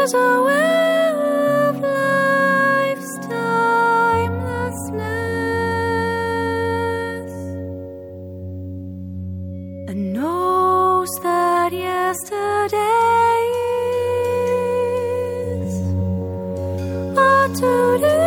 is aware of life's timelessness and knows that yesterday is a today.